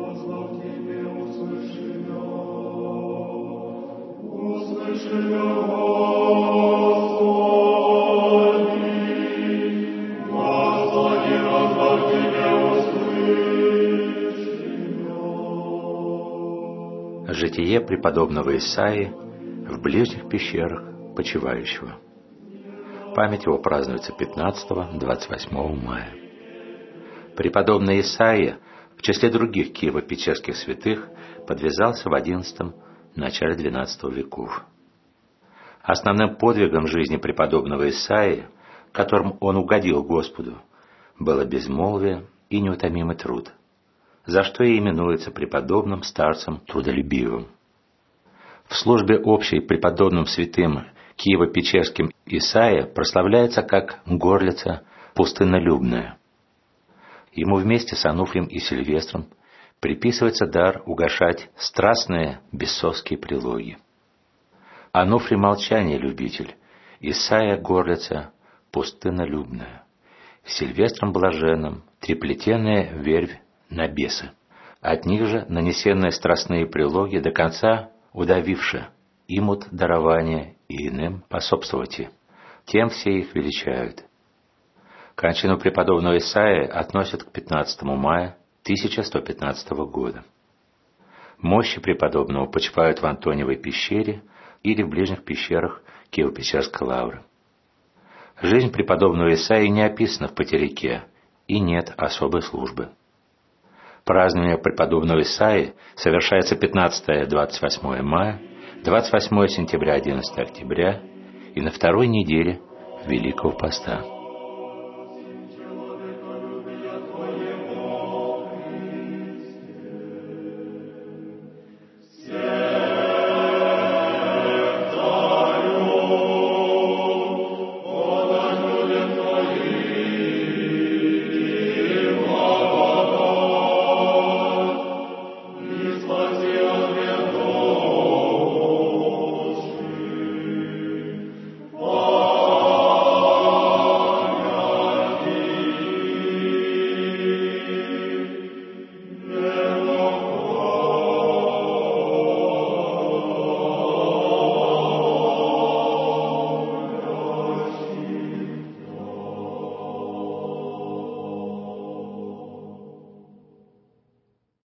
Житие преподобного Исаии в ближних пещерах почивающего. Память его празднуется 15-28 мая. Преподобный Исаия в числе других киево-печерских святых подвязался в XI – начале XII веков. Основным подвигом жизни преподобного Исаии, которым он угодил Господу, было безмолвие и неутомимый труд, за что и именуется преподобным старцем трудолюбивым. В службе общей преподобным святым Киево-Печерским Исаия прославляется как горлица пустыннолюбная. Ему вместе с Ануфрием и Сильвестром приписывается дар угашать страстные бесовские прилоги. Ануфрий молчание любитель, Исаия горлица пустыннолюбная, Сильвестром блаженным триплетенная вервь на бесы. От них же нанесенные страстные прилоги до конца удавивши, имут дарование и иным пособствовать, тем все их величают. Кончину преподобного Исаии относят к 15 мая 1115 года. Мощи преподобного почивают в Антониевой пещере или в ближних пещерах Киево-Печерской лавры. Жизнь преподобного Исаии не описана в Патерике, и нет особой службы. Празднование преподобного Исаии совершается 15-28 мая, 28 сентября, 11 октября и на второй неделе Великого Поста.